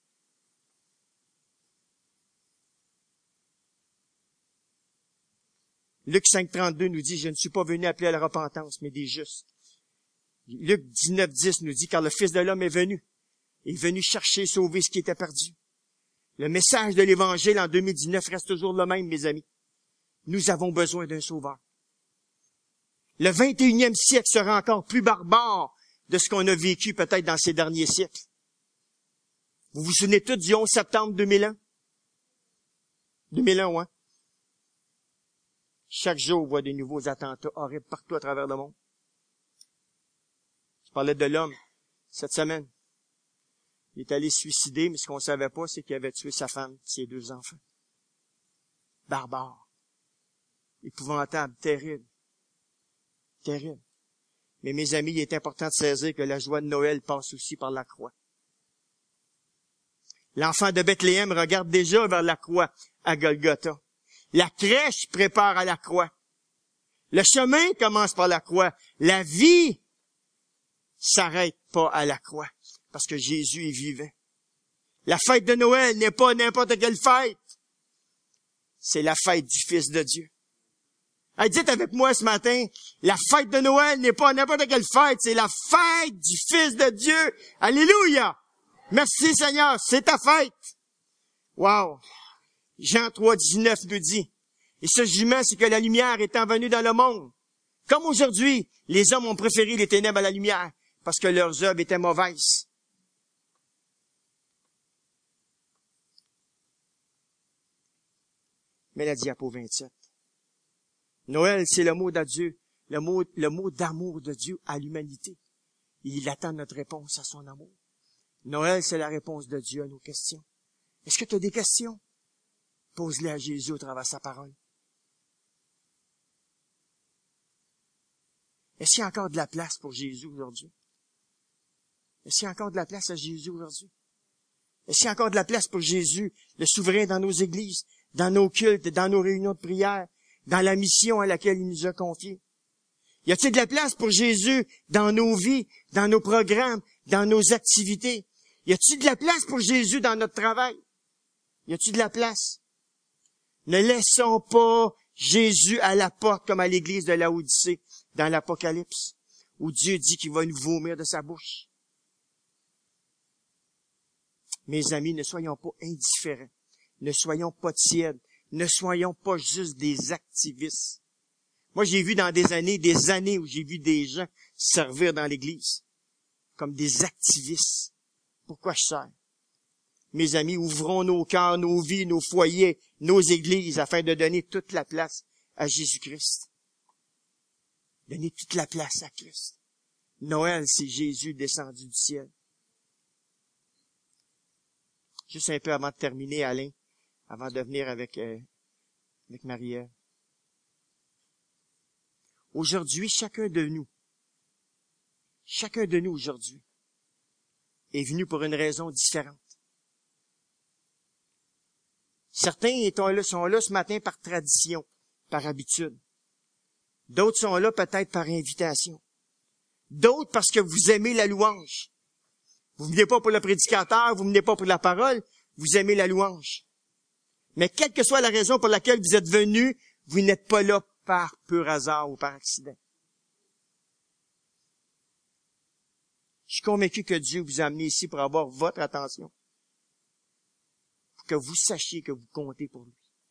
Luc 5,32 nous dit, je ne suis pas venu appeler à la repentance, mais des justes. Luc 19,10 nous dit, car le Fils de l'homme est venu chercher et sauver ce qui était perdu. Le message de l'Évangile en 2019 reste toujours le même, mes amis. Nous avons besoin d'un sauveur. Le 21e siècle sera encore plus barbare de ce qu'on a vécu peut-être dans ces derniers siècles. Vous vous souvenez tous du 11 septembre 2001? 2001, ouais. Chaque jour, on voit des nouveaux attentats horribles partout à travers le monde. Je parlais de l'homme cette semaine. Il est allé se suicider, mais ce qu'on savait pas, c'est qu'il avait tué sa femme, ses 2 enfants. Barbare. Épouvantable, terrible. Terrible. Mais mes amis, il est important de saisir que la joie de Noël passe aussi par la croix. L'enfant de Bethléem regarde déjà vers la croix à Golgotha. La crèche prépare à la croix. Le chemin commence par la croix. La vie s'arrête pas à la croix, parce que Jésus est vivant. La fête de Noël n'est pas n'importe quelle fête. C'est la fête du Fils de Dieu. Hey, dites avec moi ce matin, la fête de Noël n'est pas n'importe quelle fête, c'est la fête du Fils de Dieu. Alléluia! Merci Seigneur, c'est ta fête. Wow! Jean 3,19 nous dit, et ce jugement, c'est que la lumière étant venue dans le monde. Comme aujourd'hui, les hommes ont préféré les ténèbres à la lumière, parce que leurs œuvres étaient mauvaises. Mais la diapo 27. Noël, c'est le mot de Dieu, le mot d'amour de Dieu à l'humanité. Il attend notre réponse à son amour. Noël, c'est la réponse de Dieu à nos questions. Est-ce que tu as des questions? Pose-les à Jésus au travers de sa parole. Est-ce qu'il y a encore de la place pour Jésus aujourd'hui? Est-ce qu'il y a encore de la place à Jésus aujourd'hui? Est-ce qu'il y a encore de la place pour Jésus, le souverain, dans nos églises, dans nos cultes, dans nos réunions de prière, dans la mission à laquelle il nous a confiés? Y a-t-il de la place pour Jésus dans nos vies, dans nos programmes, dans nos activités? Y a-t-il de la place pour Jésus dans notre travail? Y a-t-il de la place? Ne laissons pas Jésus à la porte comme à l'église de Laodicée dans l'Apocalypse, où Dieu dit qu'il va nous vomir de sa bouche. Mes amis, ne soyons pas indifférents, ne soyons pas tièdes, ne soyons pas juste des activistes. Moi, j'ai vu dans des années où j'ai vu des gens servir dans l'église comme des activistes. Pourquoi je sers? Mes amis, ouvrons nos cœurs, nos vies, nos foyers, nos églises, afin de donner toute la place à Jésus-Christ. Donner toute la place à Christ. Noël, c'est Jésus descendu du ciel. Juste un peu avant de terminer, Alain, avant de venir avec Marie-Ève. Aujourd'hui, chacun de nous aujourd'hui est venu pour une raison différente. Certains sont là ce matin par tradition, par habitude. D'autres sont là peut-être par invitation. D'autres parce que vous aimez la louange. Vous venez pas pour le prédicateur, vous venez pas pour la parole, vous aimez la louange. Mais quelle que soit la raison pour laquelle vous êtes venus, vous n'êtes pas là par pur hasard ou par accident. Je suis convaincu que Dieu vous a amené ici pour avoir votre attention. Pour que vous sachiez que vous comptez pour lui.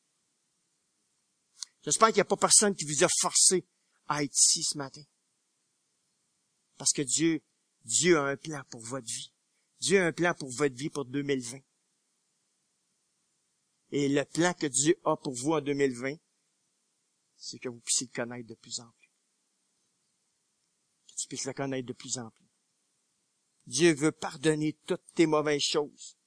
J'espère qu'il n'y a pas personne qui vous a forcé à être ici ce matin. Parce que Dieu a un plan pour votre vie. Dieu a un plan pour votre vie pour 2020. Et le plan que Dieu a pour vous en 2020, c'est que vous puissiez le connaître de plus en plus. Que tu puisses le connaître de plus en plus. Dieu veut pardonner toutes tes mauvaises choses.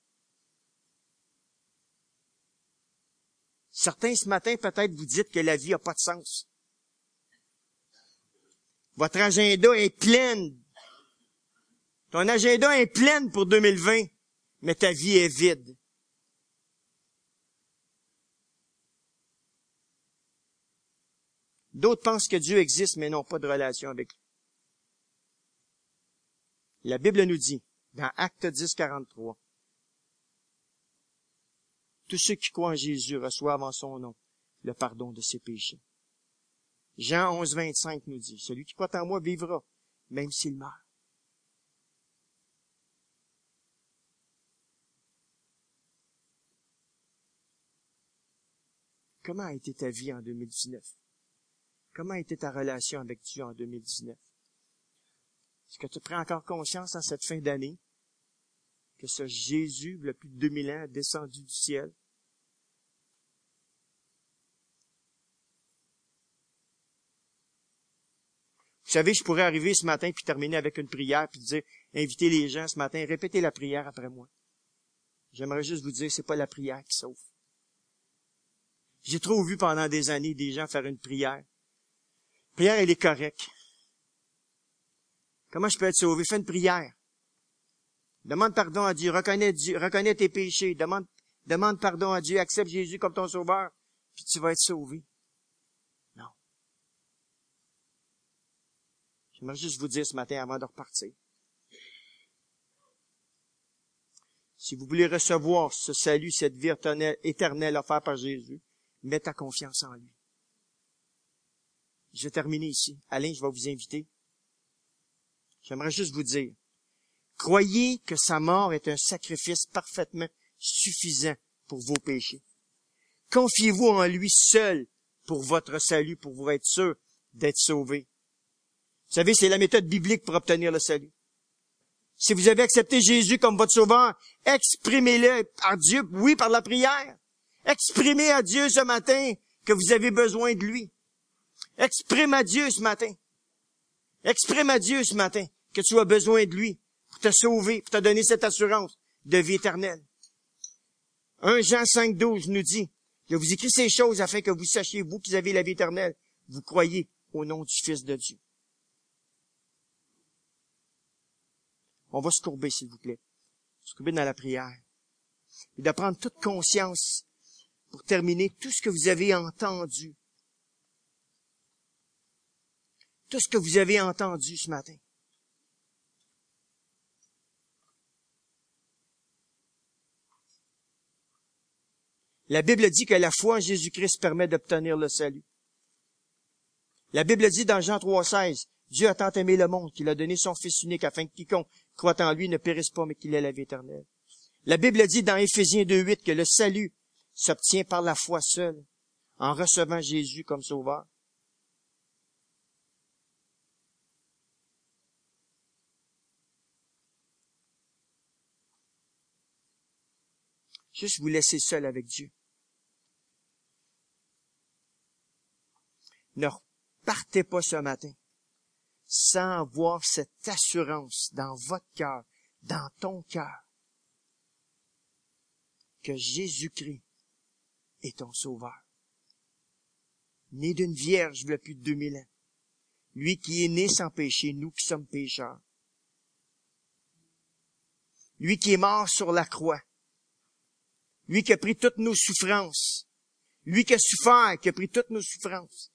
Certains, ce matin, peut-être vous dites que la vie n'a pas de sens. Votre agenda est plein. Ton agenda est plein pour 2020, mais ta vie est vide. D'autres pensent que Dieu existe, mais n'ont pas de relation avec lui. La Bible nous dit, dans Actes 10, 43, tous ceux qui croient en Jésus reçoivent en son nom le pardon de ses péchés. Jean 11, 25 nous dit, celui qui croit en moi vivra, même s'il meurt. Comment a été ta vie en 2019? Comment a été ta relation avec Dieu en 2019? Est-ce que tu prends encore conscience en cette fin d'année que ce Jésus, il y a plus de 2000 ans, est descendu du ciel? Vous savez, je pourrais arriver ce matin puis terminer avec une prière puis dire, inviter les gens ce matin, répétez la prière après moi. J'aimerais juste vous dire, c'est pas la prière qui sauve. J'ai trop vu pendant des années des gens faire une prière. La prière, elle est correcte. Comment je peux être sauvé? Fais une prière. Demande pardon à Dieu, reconnais tes péchés, demande pardon à Dieu, accepte Jésus comme ton sauveur, puis tu vas être sauvé. Non. J'aimerais juste vous dire ce matin avant de repartir. Si vous voulez recevoir ce salut, cette vie éternelle offerte par Jésus, mets ta confiance en lui. Je vais terminer ici. Alain, je vais vous inviter. J'aimerais juste vous dire, croyez que sa mort est un sacrifice parfaitement suffisant pour vos péchés. Confiez-vous en lui seul pour votre salut, pour vous être sûr d'être sauvé. Vous savez, c'est la méthode biblique pour obtenir le salut. Si vous avez accepté Jésus comme votre sauveur, exprimez-le à Dieu, oui, par la prière. Exprimez à Dieu ce matin que vous avez besoin de lui. Exprime à Dieu ce matin. Exprime à Dieu ce matin que tu as besoin de lui pour te sauver, pour te donner cette assurance de vie éternelle. 1 Jean 5, 12 nous dit, je vous écris ces choses afin que vous sachiez, vous qui avez la vie éternelle, vous croyez au nom du Fils de Dieu. On va se courber, s'il vous plaît. Se courber dans la prière. Et de prendre toute conscience, pour terminer, tout ce que vous avez entendu. Tout ce que vous avez entendu ce matin. La Bible dit que la foi en Jésus-Christ permet d'obtenir le salut. La Bible dit dans Jean 3,16, Dieu a tant aimé le monde qu'il a donné son Fils unique afin que quiconque croit en lui ne périsse pas mais qu'il ait la vie éternelle. La Bible dit dans Éphésiens 2,8 que le salut s'obtient par la foi seule, en recevant Jésus comme sauveur. Juste vous laisser seul avec Dieu. Ne partez pas ce matin sans avoir cette assurance dans votre cœur, dans ton cœur, que Jésus-Christ est ton sauveur. Né d'une vierge il y a plus de 2000 ans. Lui qui est né sans péché, nous qui sommes pécheurs. Lui qui est mort sur la croix. Lui qui a pris toutes nos souffrances. Lui qui a souffert, qui a pris toutes nos souffrances.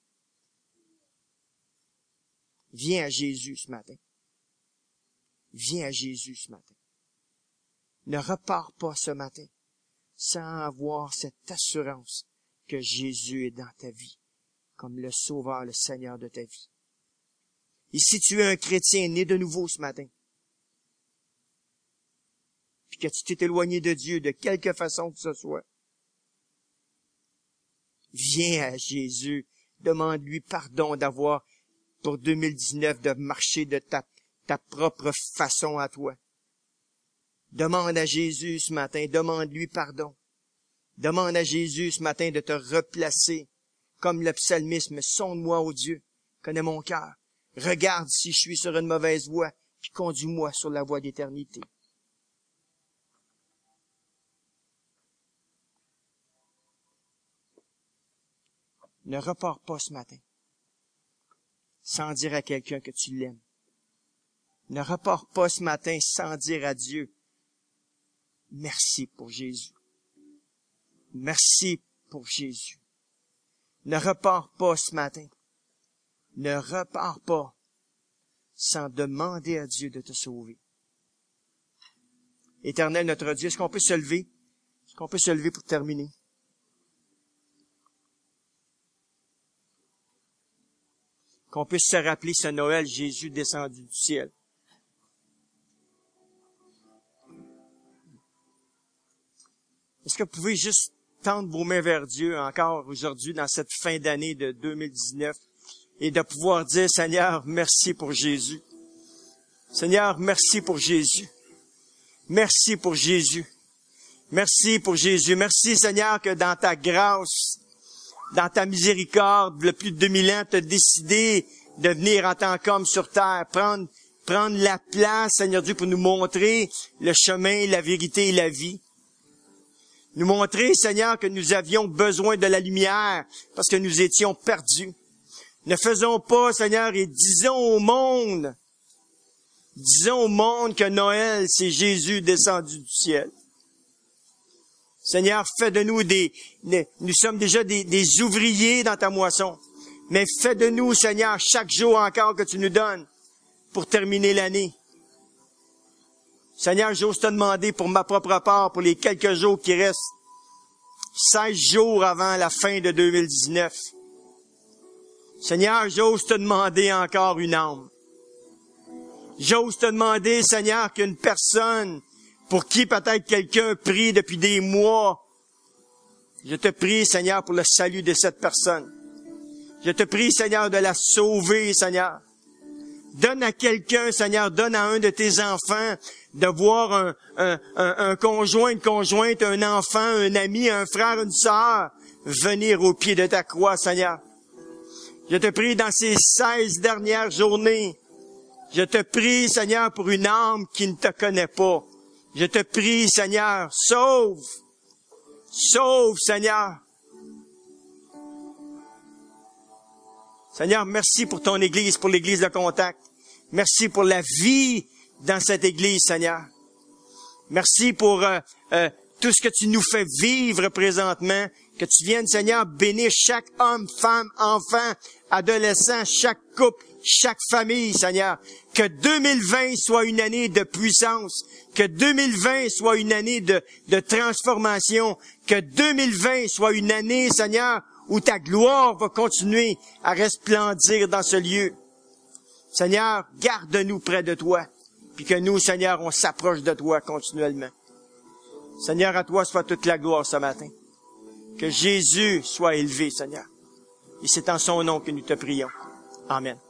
Viens à Jésus ce matin. Viens à Jésus ce matin. Ne repars pas ce matin sans avoir cette assurance que Jésus est dans ta vie, comme le Sauveur, le Seigneur de ta vie. Et si tu es un chrétien né de nouveau ce matin, puis que tu t'es éloigné de Dieu de quelque façon que ce soit, viens à Jésus, demande-lui pardon d'avoir, pour 2019, de marcher de ta propre façon à toi. Demande à Jésus ce matin, demande-lui pardon. Demande à Jésus ce matin de te replacer, comme le psalmisme, sonde-moi, ô Dieu, connais mon cœur. Regarde si je suis sur une mauvaise voie, puis conduis-moi sur la voie d'éternité. Ne repars pas ce matin sans dire à quelqu'un que tu l'aimes. Ne repars pas ce matin sans dire à Dieu, merci pour Jésus. Merci pour Jésus. Ne repars pas ce matin. Ne repars pas sans demander à Dieu de te sauver. Éternel notre Dieu, est-ce qu'on peut se lever? Est-ce qu'on peut se lever pour terminer? Qu'on puisse se rappeler ce Noël, Jésus descendu du ciel. Est-ce que vous pouvez juste tendre vos mains vers Dieu encore aujourd'hui dans cette fin d'année de 2019 et de pouvoir dire, Seigneur, merci pour Jésus. Seigneur, merci pour Jésus. Merci pour Jésus. Merci pour Jésus. Merci, Seigneur, que dans ta grâce, dans ta miséricorde, le plus de 2000 ans, tu as décidé de venir en tant qu'homme sur terre, prendre la place, Seigneur Dieu, pour nous montrer le chemin, la vérité et la vie. Nous montrer, Seigneur, que nous avions besoin de la lumière parce que nous étions perdus. Ne faisons pas, Seigneur, et disons au monde que Noël, c'est Jésus descendu du ciel. Seigneur, fais de nous nous sommes déjà des ouvriers dans ta moisson, mais fais de nous, Seigneur, chaque jour encore que tu nous donnes pour terminer l'année. Seigneur, j'ose te demander pour ma propre part, pour les quelques jours qui restent, 16 jours avant la fin de 2019. Seigneur, j'ose te demander encore une âme. J'ose te demander, Seigneur, qu'une personne pour qui peut-être quelqu'un prie depuis des mois, je te prie, Seigneur, pour le salut de cette personne. Je te prie, Seigneur, de la sauver, Seigneur. Donne à quelqu'un, Seigneur, donne à un de tes enfants de voir un conjoint, une conjointe, un enfant, un ami, un frère, une sœur venir au pied de ta croix, Seigneur. Je te prie dans ces 16 dernières journées, je te prie, Seigneur, pour une âme qui ne te connaît pas. Je te prie, Seigneur, sauve, Seigneur. Seigneur, merci pour ton Église, pour l'Église de Contact. Merci pour la vie dans cette Église, Seigneur. Merci pour tout ce que tu nous fais vivre présentement. Que tu viennes, Seigneur, bénir chaque homme, femme, enfant, adolescent, chaque couple, chaque famille, Seigneur. Que 2020 soit une année de puissance. Que 2020 soit une année de transformation. Que 2020 soit une année, Seigneur, où ta gloire va continuer à resplendir dans ce lieu. Seigneur, garde-nous près de toi, puis que nous, Seigneur, on s'approche de toi continuellement. Seigneur, à toi soit toute la gloire ce matin. Que Jésus soit élevé, Seigneur. Et c'est en son nom que nous te prions. Amen.